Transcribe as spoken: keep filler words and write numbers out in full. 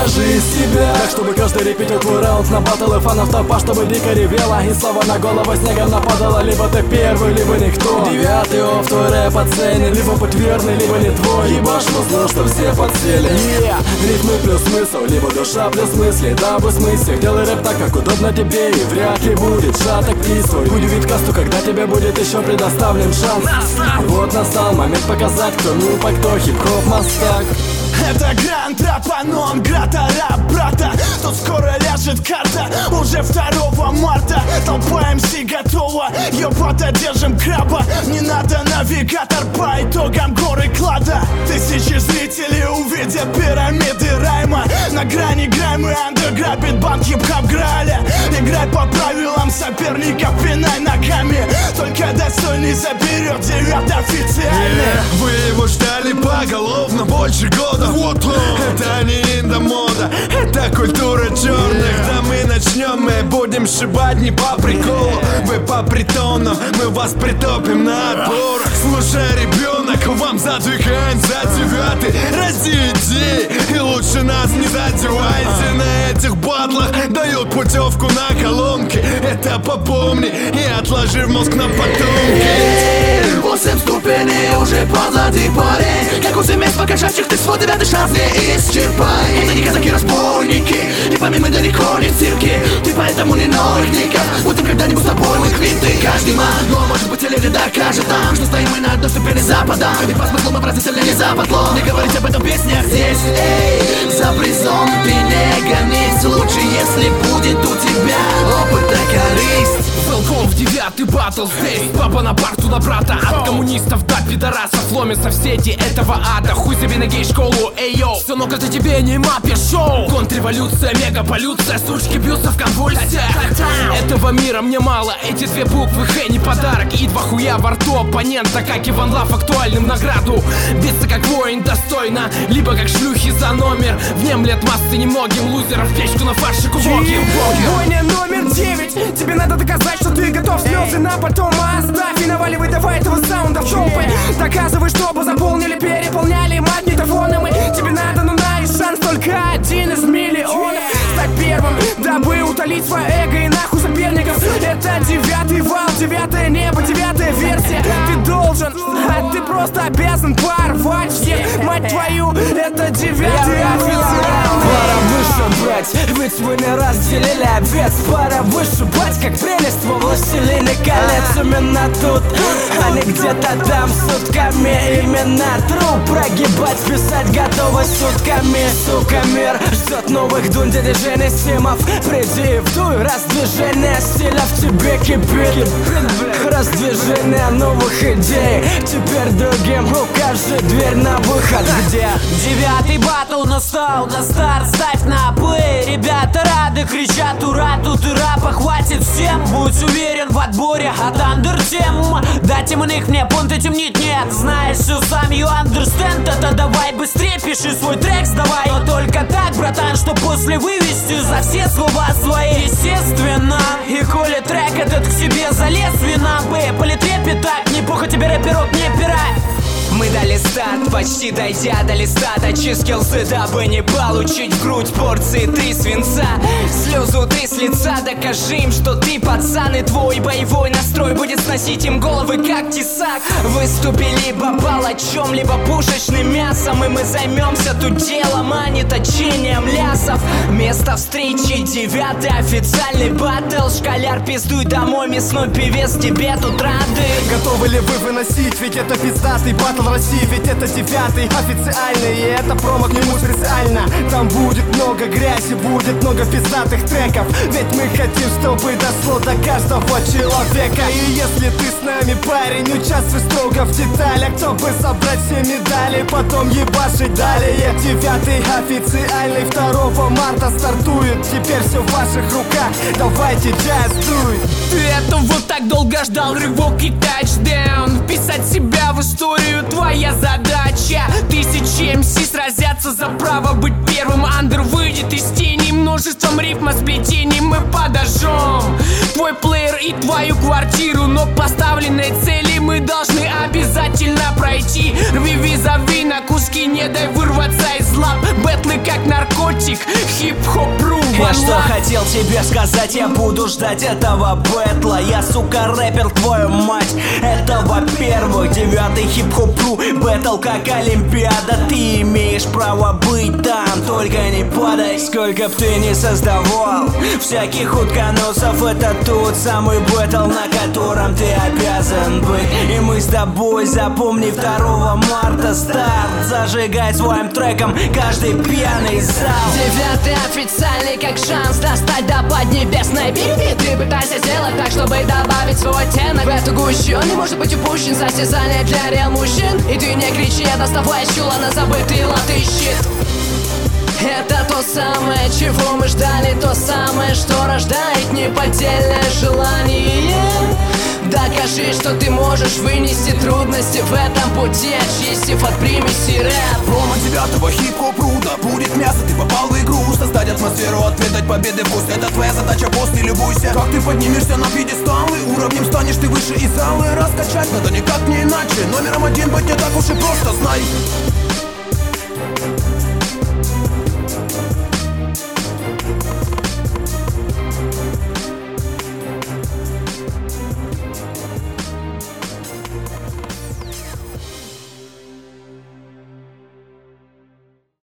покажи себя. Так, чтобы каждый репетил твой раунд на батл, и фанов толпа, чтобы дико ревела, и слава на голову снегом нападала. Либо ты первый, либо никто. Девятый офф, твой рэп оценен, либо путь верный, либо не твой. Ебашь музло, что все подсели. Yeah. Ритмы плюс смысл, либо душа плюс мысли. Дабы смысл, делай рэп так, как удобно тебе, и вряд ли будет шаток твой. Удивить касту, когда тебе будет еще предоставлен шанс. Вот настал момент показать, кто нуб, а кто хип-хоп мастак. Это гранд рапа, нон грата, рап, брата. Тут скоро ляжет карта, уже второго марта. Толпа эм си готова, ёпата, держим краба. Не надо навигатор по итогам горы клада. Тысячи зрителей увидят пирамиды райма. На грани граймы андерграбит банк хип-хоп граля. Играй по правилам соперников, пинай ногами. Только достойный заберет девят официально. yeah. Вы его ждали поголовно больше года. Вот он. Это не индомода, это культура черных. yeah. Да мы начнем, мы будем шибать не по приколу. Вы по притонам, мы вас притопим на отборах. Слушай, ребенок, вам задвигаем за девятый. Ради идей, и лучше нас не задевайте. На этих батлах дают путевку на колонки. Это попомни и отложи в мозг на потомки. Восемь ступеней уже позади, парень. Как у семейств покошачьих, ты свой девятый шанс не исчерпай. Это не казаки-разбойники, не помимо далеко не цирки. Ты поэтому не ной никак. Будем когда-нибудь с тобой мы квиты. Каждый могло, может быть, или докажет нам, что стоим мы на одной ступени запада. И по смыслу мы процессили не западло. Не говорить об этом в песнях здесь. Эй, за призом ты не гонись. Лучше, если будет у тебя опыт и корысть. Welcome в девятый батл здесь. Папа на парту на брата. От коммунистов до пидорасов ломятся в сети этого ада. Хуй себе на гей-школу, эй йоу. Сынок, это тебе не мапе шоу. Контрреволюция, мегаполюция, сучки бьются в конвульсиях. Этого мира мне мало, эти две буквы Х не подарок. И два хуя во рту оппонента, как Иван Лав актуальным награду. Биться как воин достойно, либо как шлюхи за номер. Внемлет массы немногим лузеров, печку на фарше кувоким. Бойня номер девять, тебе надо доказать, что ты готов. Слезы на потом оставь и наваливай давай этого саунда в жопы. Доказывай, чтобы заполнили, переполняли магнитофоны мы. Тебе надо, ну на и шанс только один из миллионов. Стать первым, дабы утолить свое эго и нахуй соперников. Это девятый вал, девятое небо, девятая версия. Ты должен, а ты просто обязан порвать всех. Мать твою, это девятый офицер. Пора выше брать, ведь мы не разделили обед. Пора вышибать, как прелесть во властелине колец. Именно тут, а не где-то там сутками. Именно труп прогибать, писать готово сутками. Сука, мир ждет новых дун, дядя Женя Симов. Приди в дуй, раздвижение стиля в тебе кипит. Раздвижение новых идей. Теперь другим укажи дверь на выход. Где? Девятый батл настал, на старт ставь на плей. Ребята рады, кричат ура, тут и рапа хватит всем. Будь уверен в отборе от андертем. До темных мне понты темнить нет. Знаешь все сам, you understand. Это давай быстрее пиши свой трек, сдавай. Но только так, братан, что после вывести за все слова свои. Естественно, и коли трек этот к себе залез, вина бы политрепет так. Не пуха тебе рэперок, не пирать. Мы дали старт, почти дойдя до листа. Точи скиллсы, дабы не получить в грудь порции три свинца. Слезу ты с лица, докажи им, что ты пацан. И твой боевой настрой будет сносить им головы, как тесак. Выступи либо палачом, либо пушечным мясом. И мы займемся тут делом, а не точением лясов. Место встречи девятый официальный баттл. Школяр, пиздуй домой, мясной певец, тебе тут рады. Готовы ли вы выносить, ведь это пиздатый баттл в России, ведь это девятый официальный. И это промо к нему специально. Там будет много грязи, будет много пиздатых треков. Ведь мы хотим, чтобы дошло до каждого человека. И если ты с нами, парень, участвуй строго в деталях, чтобы собрать все медали, потом ебашить далее. Девятый официальный, второго марта стартует. Теперь все в ваших руках, давайте джаз-дуй. Ты этого так долго ждал, рывок и тачдаун. Вписать себя в историю твоя задача. Тысячи эм си сразятся за право быть первым. Андер выйдет из тени, множеством рифмосплетений мы подожжем твой плеер и твою квартиру. Но поставленной цели мы должны обязательно пройти. Рви визави на куски, не дай вырваться из лап. Бэтлы как наркотик, хип-хоп-ру. Я что хотел тебе сказать, я буду ждать этого бэтла. Я, сука, рэпер, твою мать. Это во-первых, девятый хип-хоп-ру. Бэтл как Олимпиада, ты имеешь право быть там, только не падай. Сколько б ты ни создавал всяких утконосов, это тот самый бэтл, на котором ты обязан быть. И мы с тобой, запомни, второго марта старт. Зажигай своим треком каждый пьяный зал. Девятый официальный как шанс достать до поднебесной биби. Ты пытайся сделать так, чтобы добавить свой оттенок в эту гущу. Он не может быть упущен, состязание для реал мужчин. И ты не кричи, доставай чула на забытый латый щит. Это то самое, чего мы ждали, то самое, что рождает неподдельное желание. Докажи, что ты можешь вынести трудности в этом пути, очистив от примеси рэп. Промо девятого хип-хоп-ру, да будет мясо, ты попал в игру. Создать атмосферу, отведать победы вкус. Это твоя задача, босс, не любуйся. Как ты поднимешься на пьедесталы, уровнем станешь ты выше и залы раскачать надо никак не иначе. Номером один быть не так уж и просто, знай.